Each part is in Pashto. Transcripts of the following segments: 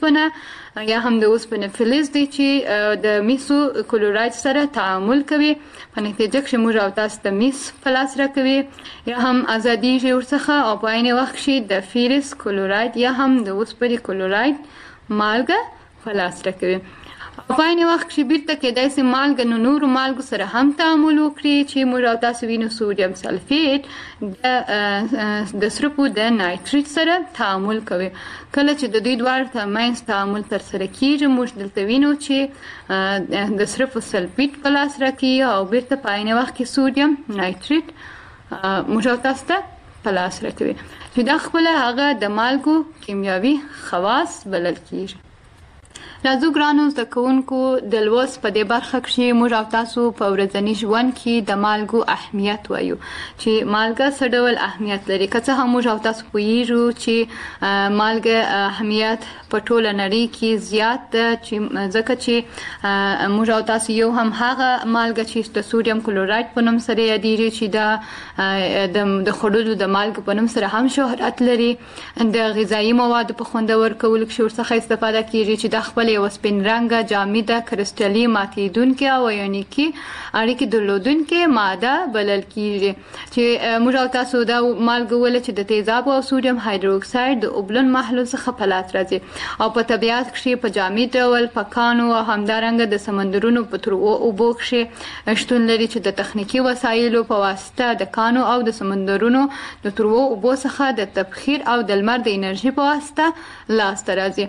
اوسپنه یا هم د اوسپنې فلز دی چې د میسو کلوراید سره تعامل کوي، په نتیجه کې موږ او تاسو د میس پلاس راکوي یا هم ازادیږي ورڅخه، او په عین وخت کې د فیرس کلوراید یا هم د اوسپنې کلوراید مالګه پلاس راکوي. په عین وخت کې بیرته کېدای شي مالګه نو نورو مالګو سره هم تعامل وکړي چې موږ او تاسو وینو سوډیم سلفیټ د سرپو د نایتریټ سره تعامل کوي. کله چې د دوی دواړو ترمنځ تعامل ترسره کیږي موږ دلته وینو چې د سرپو سلفیټ په لاس راکوي او بیرته په عین وخت کې سوډیم نایتریټ موږ او تاسو ته په لاس راکوي چې دا خپله هغه د مالګو کیمیاوي خواص بلل کیږي. راځو ګرانو زده کوونکو د لوست په دې برخه کې موږ او تاسو په ورځني ژوند کې د مالګو اهمیت وایو چې مالګه څه ډول اهمیت لري. که څه هم موږ او تاسو پوهیږو چې مالګه اهمیت په ټوله نړۍ کې زیات ده چې ځکه چې موږ او تاسو یو هم هغه مالګه چې د سوډیم کلوراید په نوم سره یادېږي چې دا د خوړلو د مالګې په نوم سره هم شهرت لري. د غذایي موادو په خوندور کولو کې ورڅخه استفاده کیږي چې دا خپل یو سپین رنګه جامده کرسټلي ماتیدونکې او ایونیکي اړیکې درلودونکې ماده بلل کیږي چې موږ او تاسو دا مالګه ولې چې د تیزابو او سوډیم هایدروکساید د اوبلن محلول څخه په لاس راځي او په طبیعت کې په جامد ډول په کانو او همدارنګه د سمندرونو په تروو اوبو کې شتون لري چې د تخنیکی وسایلو په واسطه د کانو او د سمندرونو د تروو اوبو څخه د تبخیر او د لمر د انرژي په واسطه لاس ته راځي.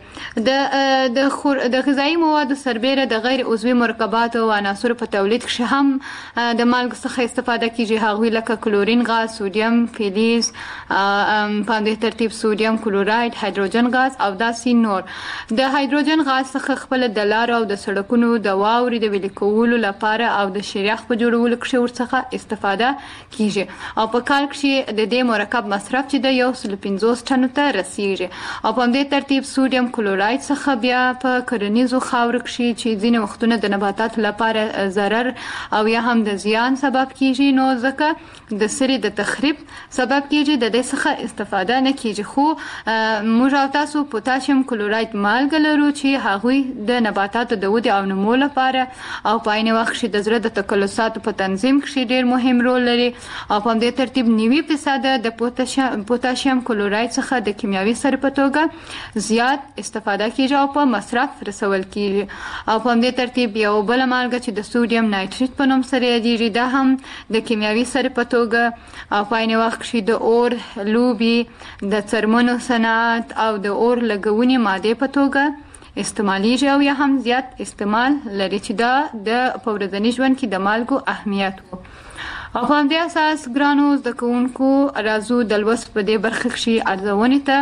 د غذایي موادو سربیره د غیر عضوي مرکباتو او عناصرو په تولید کې هم د مالګو څخه استفاده کیږي، هغوی لکه کلورین غاز، سوډیم فلز، په دې ترتیب سوډیم کلوراید، هایدروجن غاز او داسې نور. د هایدروجن غاز څخه خپل د لارو او د سړکونو د واورې د ویلي کولو لپاره او د شریخ په جوړولو کې ورڅخه استفاده کیږي او په کال کې د دې مرکب مصرف چې د 150 ټنو ته رسیږي. او په دې ترتیب سوډیم کلوراید څخه بیا په کرنیزو خاورو کې چې ځینې وختونه د نباتاتو لپاره ضرر او یا هم د زیان سبب کیږي نو ځکه د سرې د تخریب سبب کیږي د دې څخه استفاده نه کیږي. خو موږ او تاسو پوتاشیم کلوراید مالګه لرو چې هغوی د نباتاتو د ودې او نمو لپاره او په عین وخت کې د زړه د تکلساتو په تنظیم کې ډیر مهم رول لري. او په دې ترتیب 90% د پوتاشیم کلوراید څخه د کیمیاوي سرې په توګه زیات استفاده کیږي او په مصرف رسول کیږي. او په دې ترتیب یو بل مالګه چې د سوډیم نایتریټ په نوم سره یادېږي دا هم د کیمیاوي سرې په توګه او په عین وخت کې د اور لوبي د څرمنو صنعت او د اور لګونې ماده په توګه استعمالیږي او یا هم زیات استعمال لري چې دا د په ورځني ژوند کې د مالګو اهمیت وو. او په همدې اساس ګرانو زده کوونکو راځو د لوست په دې برخه کې ارزونې ته.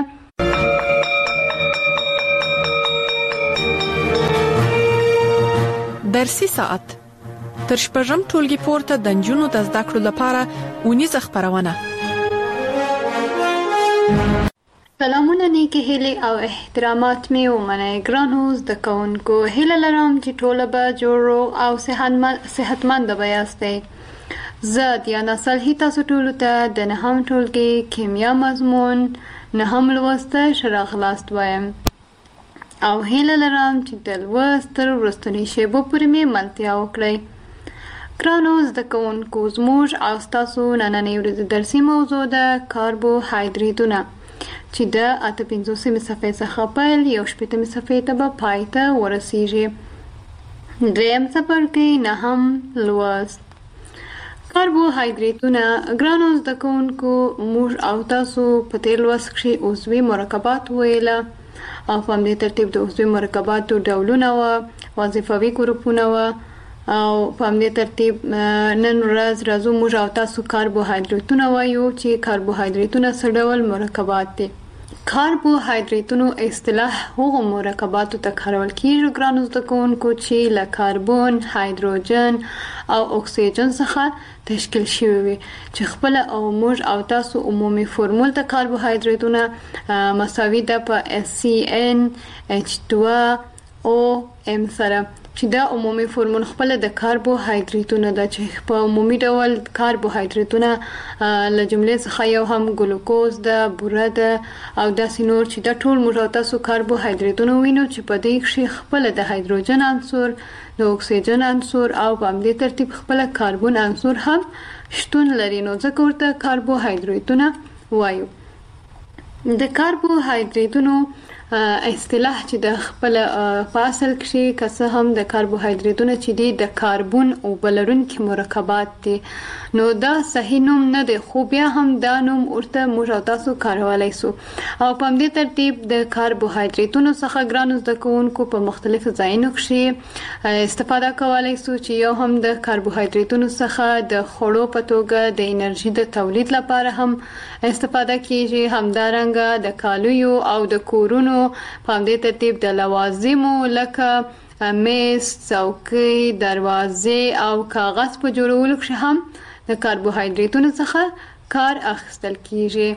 درسي ساعت تر شپږم ټولګي پورته د نجونو د زده کړو لپاره اونیزه خبرونه. سلامونه، نیکی هیلې او احترامات مې ومنئ ګرانو زده کوونکو. هیله لرم چې ټوله به جوړ او صحتمند به یاستئ. زه دیانا صالحي تاسو ټولو ته د نهم ټولګي کیمیا مضمون نهم لوست ښه راغلاست وایم او هیله لرم چې د لوست تر وروستنۍ شیبو پورې مې ملتیا وکړئ. ګرانو زده کوونکو زموږ او ستاسو نننۍ ورځې درسي موضوع ده کاربوهایدریتونه چې د 58 صفحې څخه پیل 1 صفحې ته به پای ته ورسیږي. دریم څپرکی نهم لوست کاربوهایدریتونه. ګرانو زده کوونکو موږ او تاسو په تیر لوست کې عضوي مرکبات ویله او په دې ترتیب د عضوي مرکباتو ډولونه و وظیفوي ګروپونه و او په دې ترتیب نن ورځ راځو موږ او تاسو کاربوهایدریتونه وایو چې کاربوهایدریتونه څه ډول مرکبات دي. کاربوهایدریتونو اصطلاح هغو مرکباتو ته کارول کیږي ګرانو زده کوونکو چې له کاربن، هایدروجن او اکسیجن څخه تشکیل شوی وي چې خپل او موږ او تاسو عمومي فرمول د کاربوهایدریتونه مساوي ده په SCN H2 OM سره چې دا عمومي فورمول خپل د کاربوهایډریټونو د چې په عمومي ډول کاربوهایډریټونه له جملې څخه یو هم ګلوکوز د بوره د او داسې نور چې د ټول موږ تاسو کاربوهایډریټونه وینو چې په دې کې خپل د هایدروجن عنصر د اکسیجن عنصر او په همدې ترتیب خپل کاربن عنصر هم شتون لري نو ځکه ورته کاربوهایډریټونه وایو د کاربوهایډریټونو اصطلاح چې د خپل په اصل کې کسه هم د کاربوهایډریټونو چې دي د کاربن او بلرونکي مرکبات دي نو دا صحیح نوم نه دی خو بیا هم دا نوم ورته موږ تاسو کارولای سو او په دې ترتیب د کاربوهایډریټونو څخه ګرانو زده کوونکو په مختلفو ځایونو کې استفاده کولای سو چې یو هم د کاربوهایډریټونو څخه د خوړو په توګه د انرژي د تولید لپاره هم استفاده کیږي همدارنګه د کالیو او د کورونو په دې ترتیب د لوازمو لکه میز، څوکۍ، دروازې او کاغذ په جوړولو کې هم د کاربوهایډریټونو څخه کار اخیستل کیږي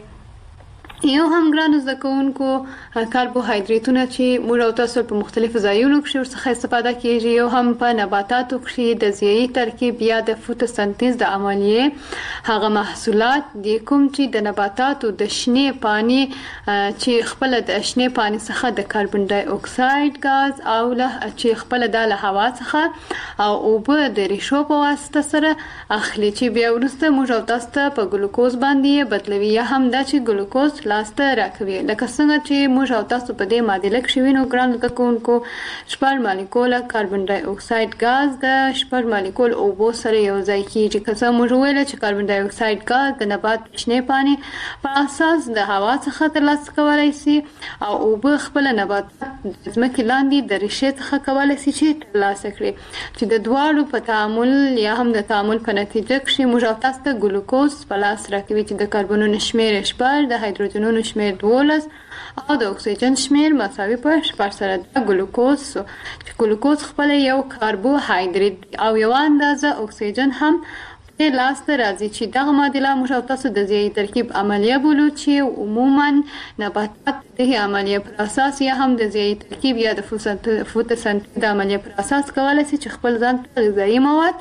یو هم ګرانو زده کوونکو کاربوهایډریټونه چې موږ تاسو په مختلفو ځایونو کې ورڅخه استفاده کیږي یو هم په نباتاتو کې د ضیاعي ترکیب یا د فوتوسنتیز د عملیې هغه محصولات دي کوم چې د نباتاتو د شنې پانی چې خپل د شنې پانی څخه د کاربن ډای اکساید غاز او له چې خپل د هوا څخه او اوبه د ریشو په واسطه سره اخلي چې بیا ورسته موږ تاسو ته په ګلوکوز باندې بدلوي یا هم دا چې ګلوکوز لاسته راکوي لکه څنګه چې موږ او تاسو په دې معادله کې وینو ګران کوونکو شپږ مالیکول کاربن ډای اکساید غاز د شپږ مالیکول اوبو سره یو ځای کیږي که څه موږ ویل چې کاربن ډای اکساید غاز د نبات شنې پانی په اساس د هوا څخه ترلاسه کولای شي او اوبه خپل نبات ځمکې لاندې د ریښې څخه کولای شي چې ترلاسه کړي چې د دواړو په تعامل یا هم د تعامل په نتیجه کې موږ او تاسو ته ګلوکوز په لاس راکوي چې د کاربنونو شمیر شپږ د هایدروجن نو شمیر 12 او د اکسیجن شمیر مساوي په 6 سره د ګلوکوز چې ګلوکوز خپل یو کاربوهایډریټ او یو اندازه اکسیجن هم په لاس ته راځي چې دغه معادله موږ تاسو د ضیاعي ترکیب عملیه بولو چې عموما نباتات د عملیه پر اساس یا هم د ضیاعي ترکیب یا د فوتوسنتیز عملیه پر اساس کولای شي چې خپل ځان ته غذایي مواد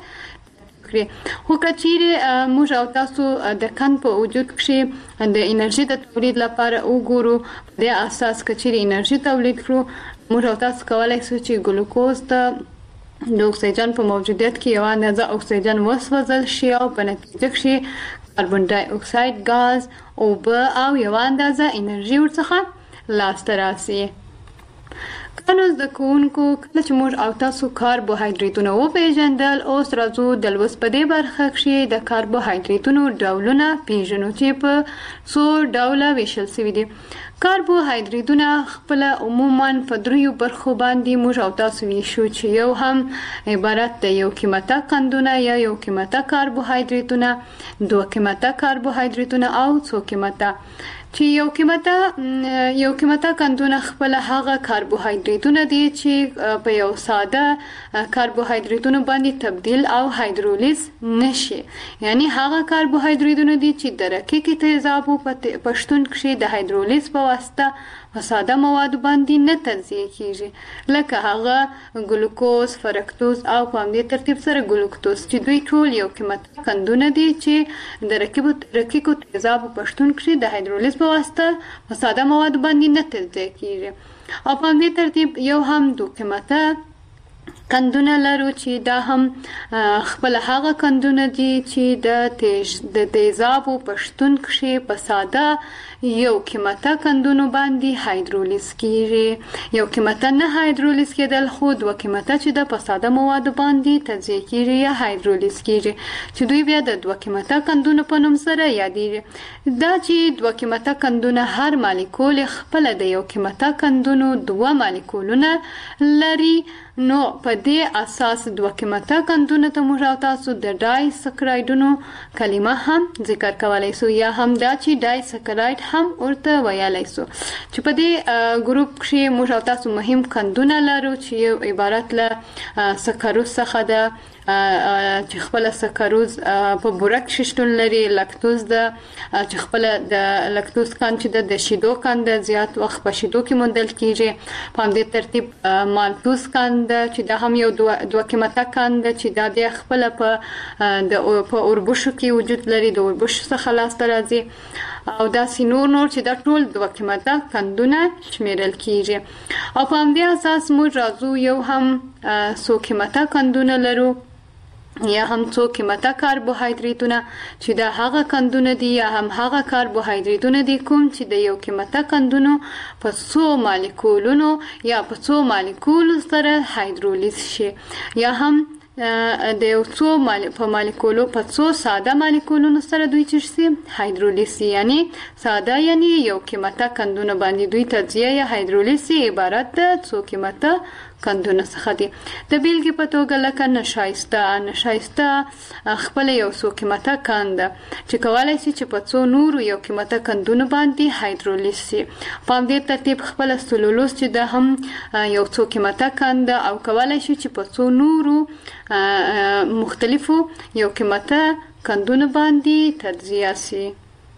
خو کچیرې موږ او تاسو د کن په وجود کې د انرژي د تولید لپاره وګورو په دې اساس کچیرې انرژي تولید کړو موږ او تاسو کولای شو چې ګلوکوز ته د اکسیجن په موجودیت کې یو اندازه اکسیجن وسوځل شي او په نتیجه کې کاربن ډای اکساید غاز اوبه او یو اندازه انرژي ورڅخه لاسته راسي نو زده کوونکو کله چې موږ او تاسو کاربوهایډریټونه وپېژندل اوس راځو د لوست په دې برخه کې د کاربوهایډریټونو ډولونه پیژنو چې په څو ډوله ویشل شوي دي کاربوهایډریټونه خپل عموما په دریو برخو باندې موږ او تاسو ویشو چې یو هم عبارت د یو قیمته قندونه یا یو قیمته کاربوهایډریټونه دوه قیمته کاربوهایډریټونه او څو قیمته چې یو قیمته قندونه خپل هغه کاربوهایډریټونه دي چې په یو ساده کاربوهایډریټونو باندې تبدیل او هایدرولیز نشي یعنی هغه کاربوهایډریټونه دي چې د رقیق تیزابو په شتون کې د هایدرولیز په واسطه په ساده مواد باندې نه تجزیه کیږي لکه هغه ګلوکوز، فرکتوز او په همدې ترتیب سره ګلوکتوز چې دوی ټول یو قیمته قندونه دي چې د رقیق تیزابو په شتون کې د هایدرولیز په واسطه په ساده مواد باندې نه تجزیه کیږي او په همدې ترتیب یو هم دوه قیمته قندونه لرو چې دا هم خپل هغه قندونه دي چې د تیزابو په شتون کې په ساده یو قیمته قندونو باندې هایدرولیز کیږي یو قیمته نه هایدرولیز کېدل خو دوه قیمته چې د په ساده مواد باندې تجزیه کیږي یا هایدرولیز کیږي چې دوی بیا د دوه قیمته قندونو په نوم سره یادېږي دا چې دوه قیمته قندونه هر مالیکول خپل د یو قیمته قندونو دوه مالیکولونه لري نو په په دې اساس دوه قیمته قندونه ته موږ او تاسو د ډای سکرایډونو کلمه هم ذکر کولای سو یا هم دا چې ډای سکرایډ هم ورته ویلای سو چې په دې ګروپ کې موږ او تاسو مهم قندونه لرو چې عبارت له سکروز څخه ده چې خپل سکروز په بورک شتون لري لاکتوز ده چې خپل د لاکتوز کان چې د شیدو کان د زیات وخت په شیدو کې موندل کیږي په دې ترتیب مالټوز کان ده چې دا هم یو دوه قیمته کان ده چې دا د خپل په اوربشو کې وجود لري د اوربشو څخه لاسته راځي او دا سينور چې دا ټول دوه قیمته کندونه شمیرل کیږي او په دې اساس موږ راځو یو هم سو قیمته کندونه لرو یا هم څو قیمته کاربوهایډریټونه چې دا هغه قندونه دي یا هم هغه کاربوهایډریټونه دي کوم چې د یو قیمته قندونو په څو مالیکولونو یا په څو مالیکول سره هایدرولیز شي یا هم د یو څو په مالیکولو په څو ساده مالیکولونو سره دوی چې هایدرولیز یعنی ساده یعنی یو قیمته قندونه باندې دوی تجزیه یا هایدرولیز عبارت ده څو قیمته قندونه څخه دي د بیلګې په توګه لکه نشایسته خپل یو څو قیمته قند چې کولای شي چې په څو نورو یو قیمته قندونه باندې هایدرولیز شي په دې ترتیب خپل سلولوز چې د هم یو څو قیمته قند او کولای شي چې په څو نورو مختلفو یو قیمته قندونه باندې تجزیه شي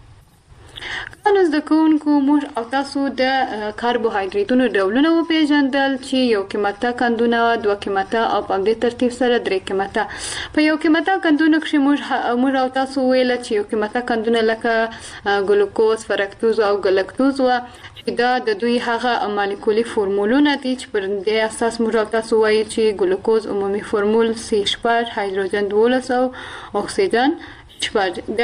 نو زده کوونکو موږ او تاسو د کاربوهایډریټونو ډولونه وپېژندل چې یو قیمته قندونه دوه قیمته او په دې ترتیب سره درې قیمته په یو قیمته قندونو کې موږ او تاسو ویل چې یو قیمته قندونه لکه ګلوکوز فرکتوز او ګلکتوز و دا د دوی هغه مالیکولي فورمولونه دي چې پر دې اساس موږ او تاسو وایو چې ګلوکوز عمومي فورمول C8 هایدروجن 12 او اکسیجن د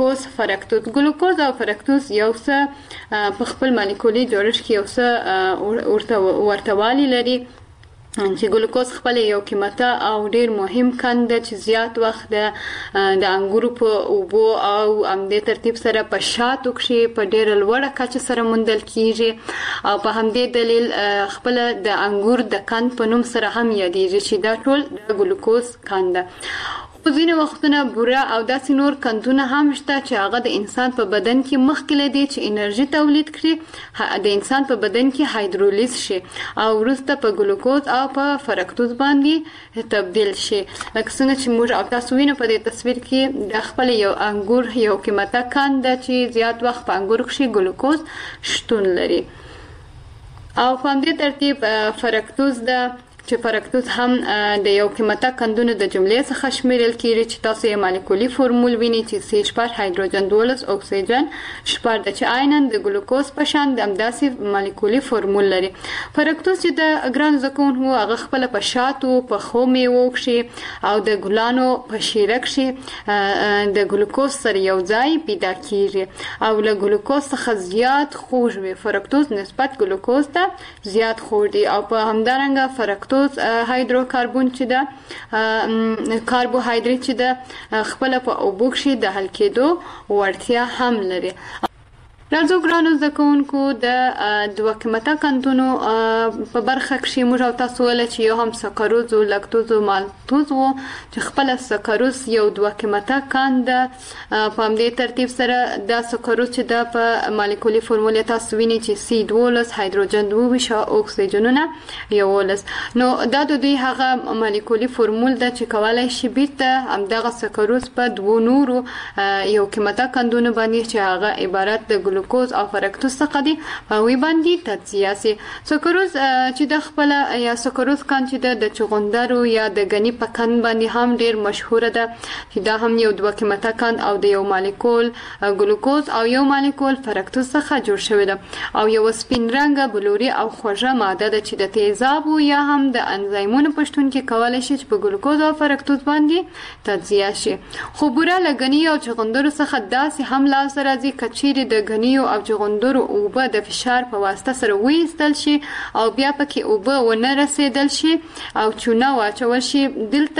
ګلوکوز او فرکتوز یو څه په خپل مالیکولي جوړښت کې یو څه ورتهوالی لري چې ګلوکوز خپل یو قیمته او ډیر مهم کند چې زیات وخت د انګورو په اوبو او همدې ترتیب سره په شاتو کې په ډیر لوړه کچه سره موندل کیږي او په همدې دلیل خپل د انګور د کند په نوم سره هم یادېږي چې دا ټول د ګلوکوز کند په ځینې وختونه بوره او داسې نور قندونه هم شته چې هغه د انسان په بدن کې مخکې له دې چې انرژي تولید کړي د انسان په بدن کې هایدرولیز شي او وروسته په ګلوکوز او په فرکتوز باندې تبدیل شي لکه څنګه چې موږ او تاسو وینو په دې تصویر کې د خپل یو انګور یو قیمته قند چې زیات وخت په انګور کې ګلوکوز شتون لري او په دې ترتیب فرکتوز چې فرکتوز هم د یو قیمته قندونو د جملې څخه شمیرل کیږي چې تاسو یې مالیکولي فورمول وینئ چې C8 هایدروجن 12 اکسیجن 8 د چې عیناً د ګلوکوز په شان د همداسې مالیکولي فورمول لري فرکتوز چې د ګران زکونکو هغه خپل په شاتو په خو میوو کې او د ګلانو په شیره کې د ګلوکوز سره یو ځای پیدا کیږي او له ګلوکوز څخه زیات خوږ وي فرکتوز نسبت ګلوکوز ته زیات خوږ دی او په همدارنګه فرکتوز هایدروکاربون چې ده کاربوهایډریټ چې ده خپل په اوبو کې د حل کېدو وړتیا هم لري راځو ګرانو زده کوونکو د دوه قیمته قندونو په برخه کې موږ او تاسو ول چې یو هم سکروز او لاکتوز او مالټوز وو چې خپل سکروز یو دوه قیمته قند په دې ترتیب سره د سکروز چې د په مالیکولي فورمول تاسو وینئ چې C12 هایدروجن 12 او اکسیجنونه یو ولس نو دا د دوی هغه مالیکولي فورمول د چې کولای شي بیرته همدغه سکروز په دوه نورو یو قیمته قندونو باندې چې هغه عبارت د ګلوکوز او فرکتوز څخه دي وی باندې تجزیه سي سکروز چې د خپل یا سکروز کان چې د چغندرو یا د غنی په کان باندې هم ډیر مشهور ده چې دا هم یو دوه قیمته کان او د یو مالیکول ګلوکوز او یو مالیکول فرکتوز څخه جوړ شوی ده او یو سپین رنګه بلوري او خوږه ماده ده چې د تیزابو یا هم د انزایمونو پښتون کې کولای شي چې په ګلوکوز او فرکتوز باندې تجزیه شي خو بوره لګنی او چغندرو څخه داسې هم لاس راځي کچيري د غنی او چغندرو اوبه د فشار په واسطه سره وېستل شي او بیا پکې اوبه ونه رسیدل شي او چونه واچول شي دلته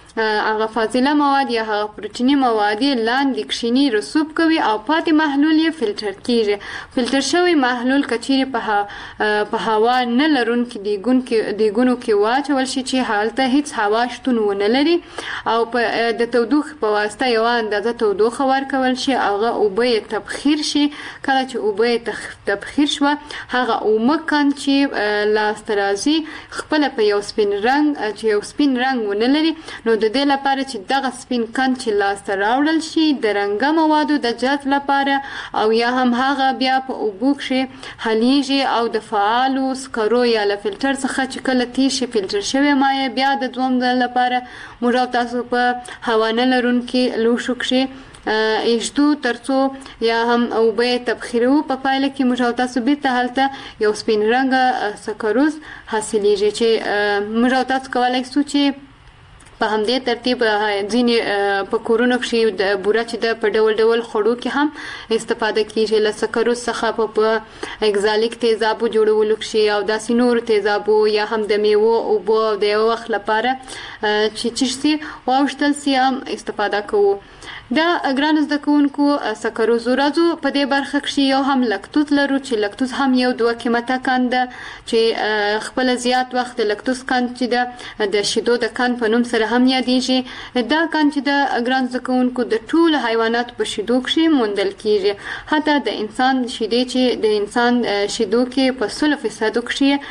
هغه فاضله مواد یا هغه پروتینی مواد لاندې کښینی رسوب کوي او پاتې محلول یې فلټر کیږي. فلټر شوی محلول کچېرې په هوا نه لرونکي دیګونو کې واچول شي چې هلته هیڅ هوا شتون ونه لري او د تودوخې په واسطه یو اندازه تودوخه ورکول شي. هغه اوبه یې تبخیر شي. کله چې اوبه یې تبخیر شوه هغه اومه کند چې لاسته راځي خپله په یو سپین رنګ چې یو سپین رنګ ونه لري نو د دې لپاره چې دغه سپین کند چې لاسته راوړل شي د رنګه موادو د جذب لپاره او یا هم هغه بیا په اوبو کښې حلیږي او د فعالو سکرو یا له فلټر څخه چې کله تیر شي فلټر شوی مایع بیا د دوم ځل لپاره موږ او تاسو په هوا نه لرونکي لوښو کښې ایږدو ترڅو یا هم اوبه تبخیرو. په پایله کې موږ او تاسو بیرته هلته یو سپین رنګه سکروز حاصلیږي چې موږ او تاسو کولی شو چې په همدې ترتیب ځینې په کورونو کښې د بوره چې د په ډول ډول خوړو کې هم استفاده کیږي له سکروز څخه په اګزالیک تیزابو جوړولو کښې او داسې نور تیزابو یا هم د میوو اوبو او د یو وخت لپاره چې چشتي واوښتل سي هم استفاده کوو. دا ګرانو زده کوونکو سکروزو راځو په دې برخه کښې یو هم لکتوز لرو چې لکتوز هم یو دوه قیمته کند ده چې خپل زیات وخت د لکتوز کند چې ده د شیدو د کند په نوم سره هم یادیږي. دا کند چې د ګرانو زده کوونکو د ټولو حیواناتو په شیدو کښې موندل کیږي. حتی د انسان شیدې چې د انسان شیدو کې په 100%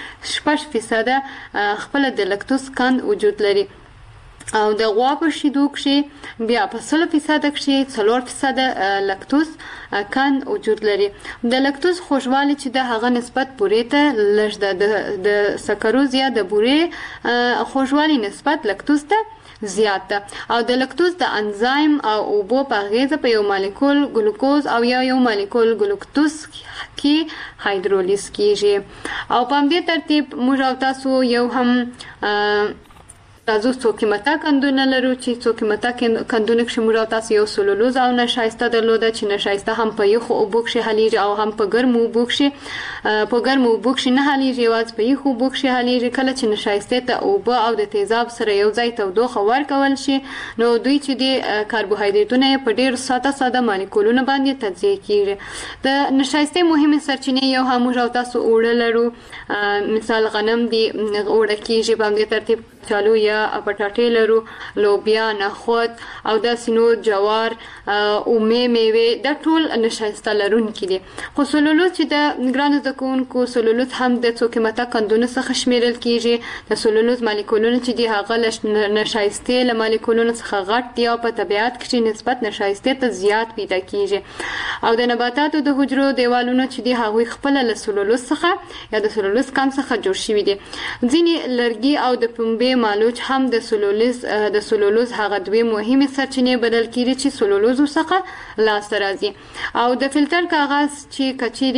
کښې 6% خپل د لکتوز کند وجود لري او د غوا په شیدو کښې بیا په 100% کښې 4% لکتوز کند وجود لري. د لکتوز خوږوالی چې د هغه نسبت بورې ته لږ ده. د سکروز یا د بورې خوږوالی نسبت لکتوز ته زیات ده او د لکتوز د انزایم او اوبو په اغیزه په یو مالیکول ګلوکوز او یا یو مالیکول ګلوکتوز کې هایدرولیز کیږي. او په همدې ترتیب موږ او تاسو یو هم راځو څو قیمته کندونه لرو چې څو قیمته کندونه کښې موږ او تاسو یو سلولوز او نشایسته درلوده چې نشایسته هم په یخو اوبو کښې حلیږي او هم په ګرمو اوبو کښې په ګرمو اوبو کښې نه حلیږي یوازې په یخو اوبو کښې حلیږي. کله چې نشایستې ته اوبه او د تیزاب سره یو ځای تودوخه ورکول شي نو دوی چې د کاربوهایدریتونه یې په ډېر ساده مالیکولونه باندې تجزیه کیږي. د نشایستې مهمې سرچینې یو هم موږ او تاسو اوړه لرو مثال غنم دی اوړه کیږي. په همدې ترتیب کچالو یا پټاټې لرو لوبیا نخود او داسې نور جوار اومې میوې دا ټول نشایسته لرونکي دي. خو سلولوز چې د ګرانو زده کوونکو سلولوز هم د څو قیمته کندونو څخه شمیرل کیږي. د سلولوز مالیکولونه چې دي هغه له نشایستې له مالیکولونو څخه غټ دي او په طبیعت کښې نسبت نشایستې ته زیات پیدا کیږي. او د نباتاتو د حجرو دیوالونه چې دي هغوی خپله له سلولوز څخه یا د سلولوز کند څخه جوړ شوي دي. ځینې لرګي او د پنبې مالوچ هم د سلولوز هغه دوی مهمې سرچینې بلل کیږي چې سلولوز څخه لاسته راځي. او د فلټر کاغذ چې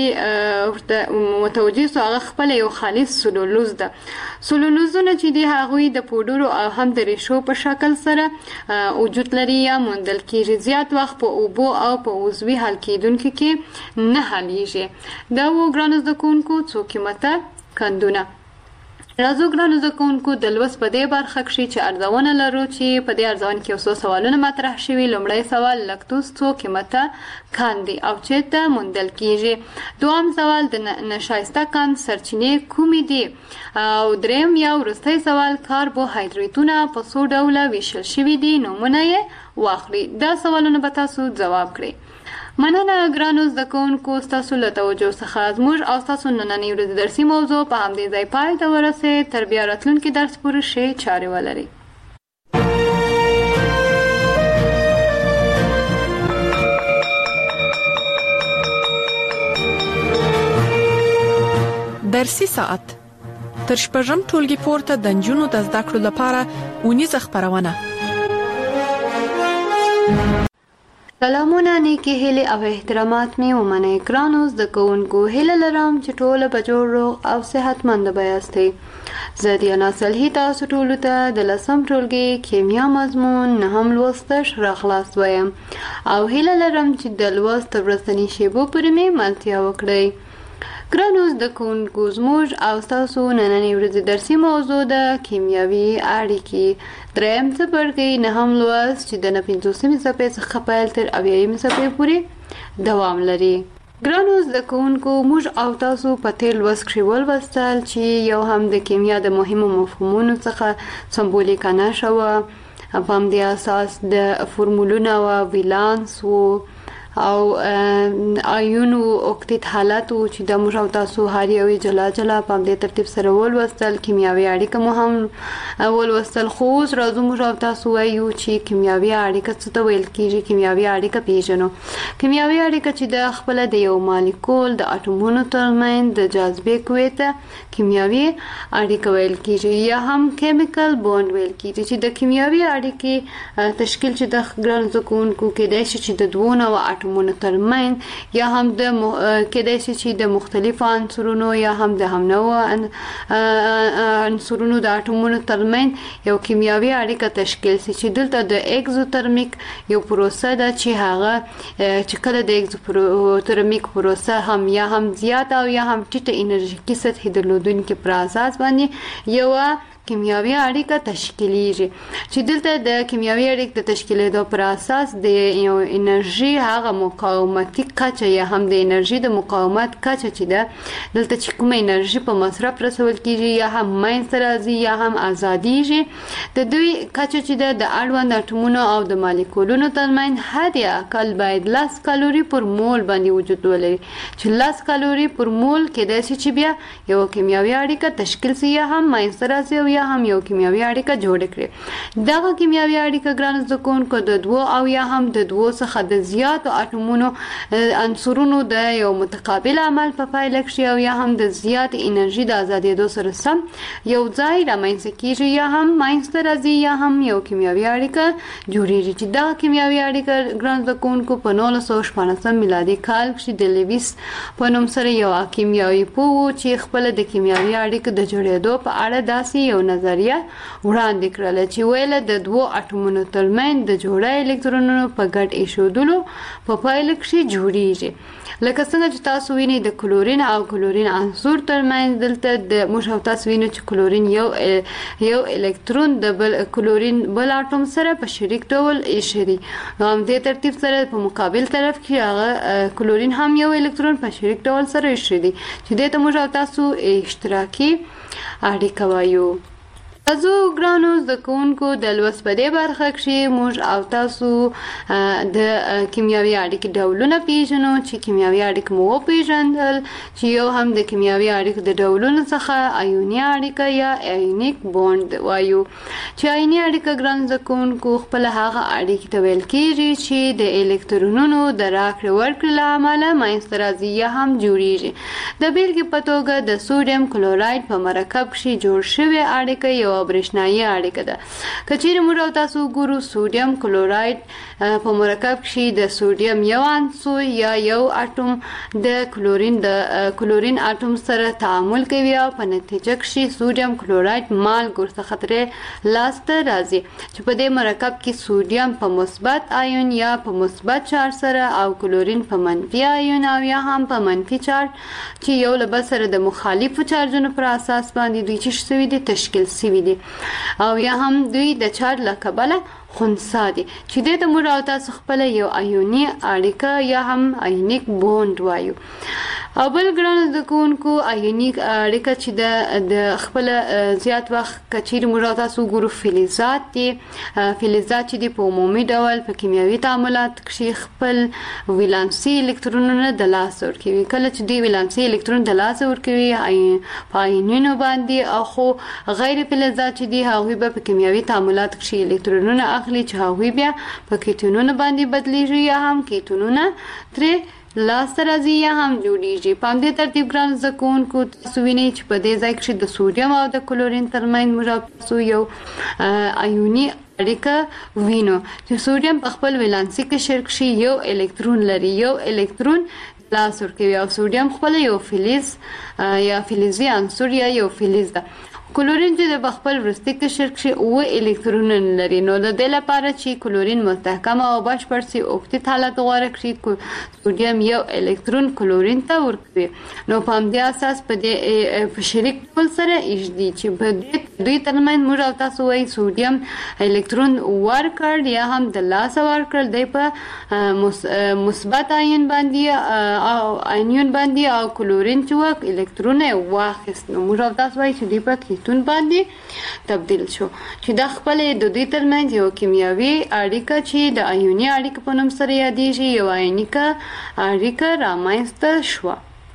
کچېرې متوجه سو هغه خپل یو خالص سلولوز ده. سلولوزونه چې دي هغوی د پوډرو او هم د ریشو په شکل سره وجود لري یا موندل کیږي. زیات وخت په اوبو او په عضوي حل کیدونکو کې نه حلیږي. دا و ګرانو زده کوونکو څو قیمته کندونه. راځو ګرانو زده کوونکو د لوست په دې برخه کښې چې ارزونه لرو چې په دې ارزونه کې یو څو سوالونه مطرح شوي. لومړی سوال لکتوز څو قیمته کند دی او چېرته موندل کیږي. دوم سوال د نشایسته کند سرچینې کومې دي او دریم یا وروستی سوال کاربوهایدریتونه په څو ډوله ویشل شوي دي نومونه یې واخلئ. دا سوالونه به تاسو ځواب کړئ. مننه ګرانو زده کوونکو ستاسو له توجه څخه. زموږ او ستاسو نننۍ ورځې درسي موضوع په همدې ځای پای ته ورسېد. تر بیا راتلونکي درس پورې ښې چارې ولرئ. درسي ساعت تر شپږم ټولګي پورته د نجونو د زده کړو لپاره اونیزه خپرونه. سلامونه نیکی هیله او احترامات می ومنئ. ګرانو زده کوونکو هیله لرم چې ټوله به جوړ روغ او صحتمند بیاستئ. زه دیانا صالحي تاسو ټولو ته د 10م ټولګي کیمیا مضمون 9م لوست راخلاص وایم او هیله لرم چې د لوست ورځنی شیبو پورې مې ملتیا وکړئ. ګرانو زده کوونکو زموږ او ستاسو نننۍ ورځې درسي موضوع ده کیمیاوي اړیکې. دریم څپرکی نهم لوست چې د 50مې صفحې څخه پیل تر 80مې صفحې پورې دوام لري. ګرانو زده کوونکو موږ او تاسو په تیر لوست کې ولوستل چې یو هم د کیمیا د مهمو مفهومونو څخه سمبولیکه نښه وه، په همدې اساس د فورمولونه وه، ویلانس و او آیون او اوکتیت حالت چې د موږ او تاسو هر یو جلا جلا په همدې ترتیب سره ولوستل. کیمیاوي اړیکه مو هم ولوستل. خو اوس راځو موږ او تاسو وایو چې کیمیاوي اړیکه څه ته ویل کیږي. کیمیاوي اړیکه پیژنو. کیمیاوي اړیکه چې د خپل د یو مالیکول د اټومونو ترمنځ د جاذبې قوې ته کیمیاوي اړیکه ویل کیږي یا هم کیمیکل بوند ویل کیږي. چې د کیمیاوي اړیکې تشکیل چې د ګران زده کوونکو کېدای شي چې د دوه نوع اټومونو ترمنځ یا هم د کېدای شي چې د مختلفو عنصرونو یا هم د هم نوع عنصرونو د اټومونو ترمنځ یو کیمیاوي اړیکه تشکیل شي چې دلته د اگزوترمیک یو پروسه ده چې هغه چې کله د اگزوترمیک پروسه هم یا هم زیات او یا هم ټیټه انرژیکي سطحې درلودونکي پر اساس باندې یو کیمیاوي اړیکه تشکیلیږي. چې دلته د کیمیاوي اړیکې د تشکیلېدو پر اساس د یو انرژي هغه مقاومتي کچه یا هم د انرژي د مقاومت کچه چې ده دلته چې کومه انرژي په مصرف رسول کیږي یا هم منځته راځي یا هم ازادیږي د دوی کچه چې ده د اړوند اټومونو او د مالیکولونو ترمنځ حد اقل باید 10 کالوري پر مول باندې وجود ولري. چې 10 کالوري پر مول کېدای شي چې بیا یو کیمیاوي اړیکه تشکیل شي یا هم منځته راځي یا هم یو کیمیاوي اړیکه جوړ کړي. دغه کیمیاوي اړیکه ګران زده کوونکو د دوه او یا هم د دوه څخه د زیاتو اټومونو عنصرونو د یو متقابل عمل په پایله کې او یا هم د زیات انرژي د ازادېدو سره سم یو ځای رامنځته کیږي یا هم منځته راځي یا هم یو کیمیاوي اړیکه جوړیږي. چې دغه کیمیاوي اړیکه ګران زده کوونکو په 1914 میلادي کال کې د لیویس په نوم سره یو کیمیاوي پوه و چې خپل د کیمیاوي اړیکو د جوړېدو په اړه داسې یو نظریه وړاندې کړله چې ویله د دوه اټومونو ترمنځ د جوړه الکترونونو په ګډ ایښودلو په پایله کې جوړیږي. لکه څنګه چې تاسو وینئ د کلورین او کلورین عنصر ترمنځ دلته د موږ او تاسو وینو چې کلورین یو الکترون د بل کلورین بل اټوم سره په شریک ډول ایښی دی. هم دې ترتیب سره په مقابل طرف کې هغه کلورین هم یو الکترون په شریک ډول سره ایښی دی چې دې ته موږ او تاسو اشتراکي اړیکه وایو. تاسو ګرانو زده کوونکو د لوست په دې برخه کې موږ او تاسو د کیمیاوي اړیکې ډولونه پیژنو. چې کیمیاوي اړیکې مو وپیژندل چې یو هم د کیمیاوي اړیکو د ډولونو څخه آیوني اړیکه یا آیونیک بوند وایو. چې آیوني اړیکه ګران زده کوونکو خپل هغه اړیکې ته ویل کیږي چې د الکترونونو د راکړې ورکړې له امله منځته راځي یا هم جوړیږي. د بیلګې په توګه د سوډیم کلوراید په مرکب کې جوړ شوی اړیکه یو برېښنايي اړیکه ده. که چیرې موږ او تاسو ګورو سوډیم کلوراید په مرکب کې د سوډیم یو عنصر یا یو اټوم د کلورین اټوم سره تعامل کوي او په نتیجه کې سوډیم کلوراید مالګو څخه ترې لاسته راځي. چې په دې مرکب کې سوډیم په مثبت آیون یا په مثبت چارج سره او کلورین په منفي آیون او یا هم په منفي چارج چې یو له بل سره د مخالفو چارجونو پر اساس باندې دوی چې شوي دي تشکیل شوي دي او یا هم دوی د چارج له کبله خنثی دي. چې دې ته موږ او تاسو خپل یو آیوني اړیکه یا هم آیونیک بوند وایو. او بل ګران زده کوونکو آیونیک اړیکه چې د خپل زیات وخت کچیر موږ او تاسو ګورو فلزات دي. فلزات چې د په عمومي ډول په کیمیاوي تعاملات کې خپل ولانسي الکترونونه د لاس ورکوي. کله چې دی ولانسي الکترون د لاس ورکوي په آیونونو باندې او خو غیر فلزات چې دي هغوی به په کیمیاوي تعاملات کې الکترونونه اخلي چې هغوی بیا په کیتونونو باندې بدلیږي یا هم کیتونونه ترې لاسته راځي یا هم جوړیږي. په همدې ترتیب ګران زده کوونکو تاسو وینئ چې په دې ځای کې د سوډیم او د کلورین ترمنځ موږ تاسو یو آیوني اړیکه وینو. چې سوډیم په خپل ولانسي قشر کې یو الکترون لري. یو الکترون لاس ورکوي او سوډیم خپل یو فلز یا فلزي عنصر یا یو فلز ده. کلورین چې د خپل وروستي قشر کې 8 الکترونونه لري نو د دې لپاره چې کلورین مستحکم او بشپړ سي اوکتیت حالت غوړه کړي سوډیم یو الکترون کلورین ته ورکړي نو په همدې اساس په دې شریک ډول سره ایجدي چې په دوی ترمن موږ او تاسو وایي سوډیم الکترون ورکړ یا هم د لاس ورکړل دی په مثبت آیون باندې او آیون باندې او کلورین چې الکترون واخیست نو موږ او تاسو وایي چې دی په تون باندې تبدیل شو چې د خپل د دوی ترمنځ یو کیمیاوي اړیکه چې د آیوني اړیکه په نوم سره یادېږي یو آیونیکه اړیکه رامنځته شوه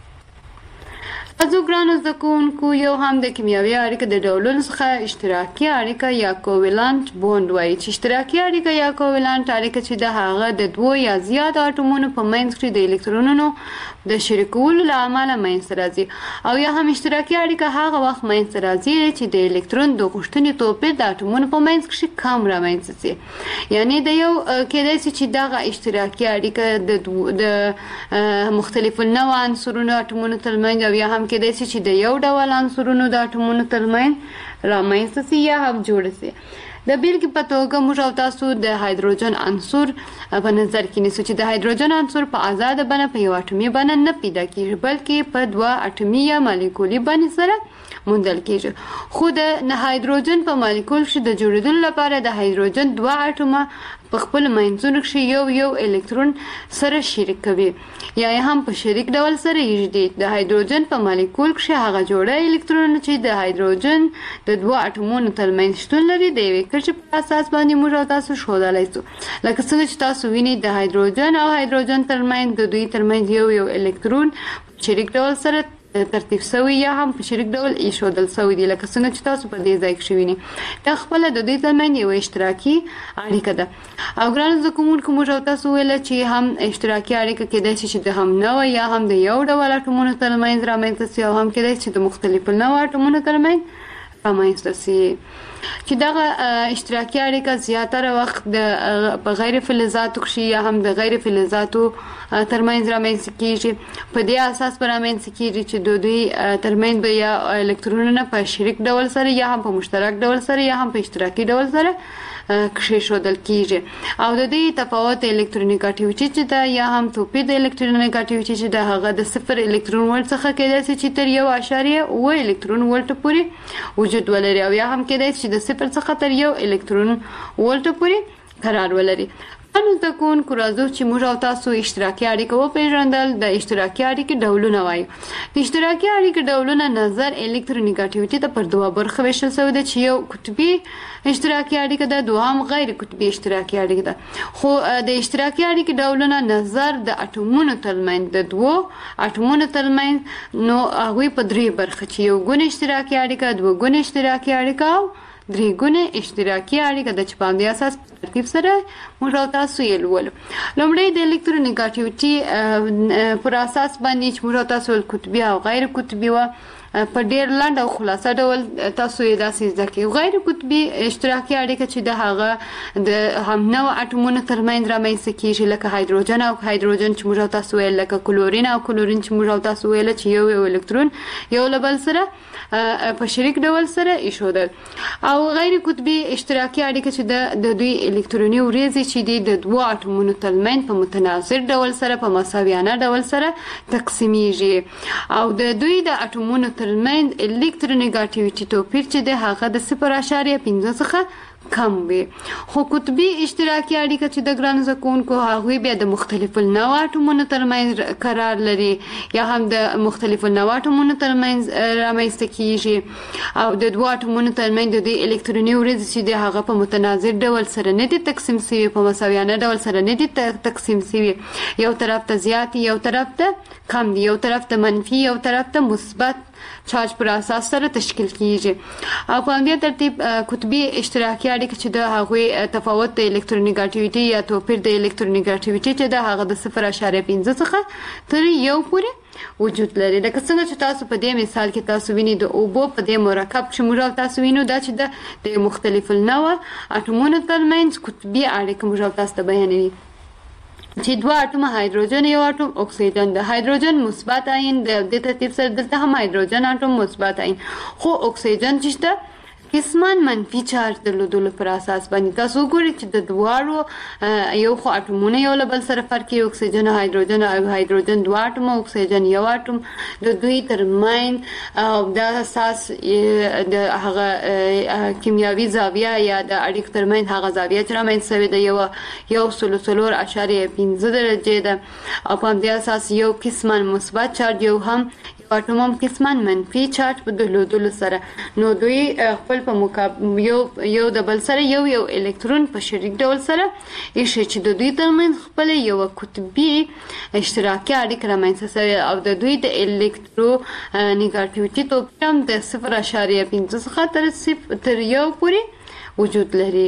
ازوګرانو زکونکو یو هم د کیمیاوي اړیکه د ډولونو څخه اشتراکي اړیکه یا کوولانت بوند وایي چې اشتراکي اړیکه یا کوولانت اړیکه چې د هغه د دوه یا زیات اټومونو په منځ کې د الکترونونو د شریکولو له امله منځته راځي او یا هم اشتراکي اړیکه هغه وخت منځته راځي چې د الکترون د غوښتنې توپیر د اټومونو په منځ کې کم رامنځته شي یعنی د یو کېدای شي چې دغه اشتراکي اړیکه د مختلفو نوع عنصرونو اټومونو ترمنځ او یا هم کېدای شي چې د یو ډول عنصرونو د اټومونو ترمنځ رامنځته شي یا هم جوړ شي د بیلګې په توګه موږ او تاسو د هایدروجن عنصر په نظر کې نیسو چې د هایدروجن عنصر په آزاده بڼه په یو اټومي بڼه نه پیدا کیږي بلکې په دوه اټومي یا مالیکولي بڼه سره موندل کیږي خو د هایدروجن په مالیکول کې د جوړیدلو لپاره د هایدروجن دوه اټومه په خپل منځونو کې یو الکترون سره شریک کوي یا هم په شریک ډول سره یږدي د هایدروجن په مالیکول کې هغه جوړه الکترون چې د هایدروجن د دوه اټومونو ترمنځ شتون لري د یوې کرښې په اساس باندې موږ او تاسو ښودلی شو لکه څنګه چې تاسو وینئ د هایدروجن او هایدروجن ترمنځ د دوی ترمنځ یو الکترون شریک ډول سره ترتیب شوی یا هم په شریک ډول ایښودل شوی دی لکه څنګه چې تاسو په دې ځای کې وینئ دا خپله د دوی ترمنځ یوه اشتراکي اړیکه ده او ګرانو زده کوونکو موږ او تاسو وویله چې هم اشتراکي اړیکه کېدای شي چې د هم نوع یا هم د یو ډول اټومونو ترمنځ رامنځته شي او هم کېدای شي د مختلفو نوع اټومونو ترمنځ رامنځته شي چې دغه اشتراکي اړیکه زیاتره وخت په غیر فلزاتو کې یا هم د غیر فلزاتو ترمنځ رامنځته کیږي په دې اساس به رامنځته کیږي چې د دوی ترمنځ به یا الکترونونه په شریک ډول سره یا هم په مشترک ډول سره یا هم په اشتراکي ډول سره کښېښودل کیږي او د دې تفاوت الکترونیګاټیویټي چې ده یا هم توپیر د الکترونیګاټیویټي چې ده هغه د 0 الکترون ولټ څخه کېدای شي چې تر 1.7 الکترون ولټ پورې وجود ولري او یا هم کېدای شي د 0 څخه تر 1 الکترون ولټ پورې قرار ولري نو د کوونکو راځو چې موږ او تاسو اشتراکي اړیکه وپېژندل د اشتراکي اړیکې ډولونه وایو د اشتراکي اړیکې ډولونه نظر الکترونیګاټیویټي ته پر دوه برخه ویشل شوی ده چې یو قطبي اشتراکي اړیکه ده دوهم غیر قطبي اشتراکي اړیکه ده خو د اشتراکي اړیکې ډولونه نظر د اټومونو ترمنځ د دوو اټومونو ترمنځ نو هغوی په درې برخه چې یو ګون اشتراکي اړیکه دوه ګون اشتراکي اړیکه او درې ګونې اشتراکي اړیکه د چې په همدې اساس په ترتیب سره موږ او تاسو یې لولو لومړی د الکترونیګاټیویټي پر اساس باندې چې موږ او تاسو قطبي او غیر قطبي وه په ډېر لنډ او خلاصه ډول تاسو یې داسې زده کړئ غیر قطبي اشتراکي اړیکه چې د هغه د هم نوع اټومونو ترمنځ رامنځته کیږي لکه هایدروجن او هایدروجن چې موږ او تاسو ویل لکه کلورین او کلورین چې موږ او تاسو ویل چې یو الکترون یو له بل سره په شریک ډول سره ایښودل او غیر قطبي اشتراکي اړیکه چې د دوی الکتروني وریځې چې دي د دوه اټومونو ترمنځ په متناظر ډول سره په مساویانه ډول سره تقسیمیږي او د دوی د اټومونو ترمنځ الکترونیګاټیویټي توپیر چې د هغه د 0.5 څخه کم وي خو قطبي اشتراکي اړیکه چې د ګرانو زده کوونکو هغوی بیا د مختلفو نوع اټومونو ترمنځ قرار لري یا هم د مختلفو نوع اټومونو ترمنځ رامنځته کیږي او د دوه اټومونو ترمنځ د دوی الکتروني وریځې چې د هغه په متناظر ډول سره نه دي تقسیم شوي په مساویانه ډول سره نه دي تقسیم شوي یو طرف ته زیات یو طرف ته کم دي یو طرف ته منفي یو طرف ته مثبت چارج پر اساس سره تشکیل کیږي او په همدې ترتیب قطبي اشتراکي اړیکه چې د هغوی تفاوت د الکترونیګاټیویټي یا توپیر د الکترونیګاټیویټي چې د هغه د 0.5 څخه تر 1 پورې وجود لري لکه څنګه چې تاسو په دې مثال کې تاسو وینئ د اوبو په دې مرکب چې موږ تاسو وینو دا چې د مختلفو نوع اټومونو ترمنځ قطبي اړیکه موږ تاسو ته بیانوي چې دوه اټومه هایدروجن یو اټوم اکسیجن د هایدروجن مثبت آین د دې ترتیب سره دلته هم هایدروجن اټوم مثبت آین خو اکسیجن چې قسمان منفي چارج درلودلو پر اساس باندې تاسو ګورئ چې د دواړو یو خو اټومونه یو له بل سره فرق کوي اکسیجن او هایدروجن دوه اټوم اکسیجن یو اټوم د دوی ترمنځ او د اساس د هغه کیمیاوي زاویه یا د اړیکو ترمنځ هغه زاویه چې رامنځته شوې ده یو سلو 4.5 درجې ده او په همدې اساس یو قسمان مثبت چارج یو هم اټوم قسمان منفي چارج په درلودلو سره نو دوی خپل په مقابل یو د بل سره یو الکترون په شریک ډول سره ایښي چې د دوی ترمنځ خپل یو قطبي اشتراکي اړیکه رامنځته شوې او د دوی د الکترو نیګاتیویټي توپیر هم د 0.5 څخه تر 1 پورې وجود لري.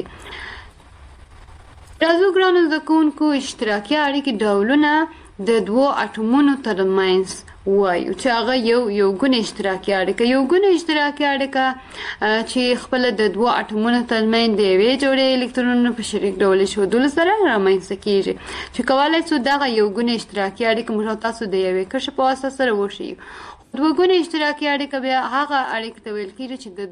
راځو ګرانو زده کوونکو اشتراکي اړیکې ډولونه د دوو اټومونو ترمنځ وایو چې هغه یو ګونه اشتراکي اړیکه چې خپل د دوه اټومونو ترمنځ د یوې جوړې الکترونونو په شریک ډول ایښودلو سره رامنځته کیږي چې کولای شو دغه یو ګونه اشتراکي اړیکه موږ تاسو د یوې کرښې په واسطه سره وښیو. دوه ګونه اشتراکي اړیکه بیا هغه اړیکه ته ویل کیږي چې د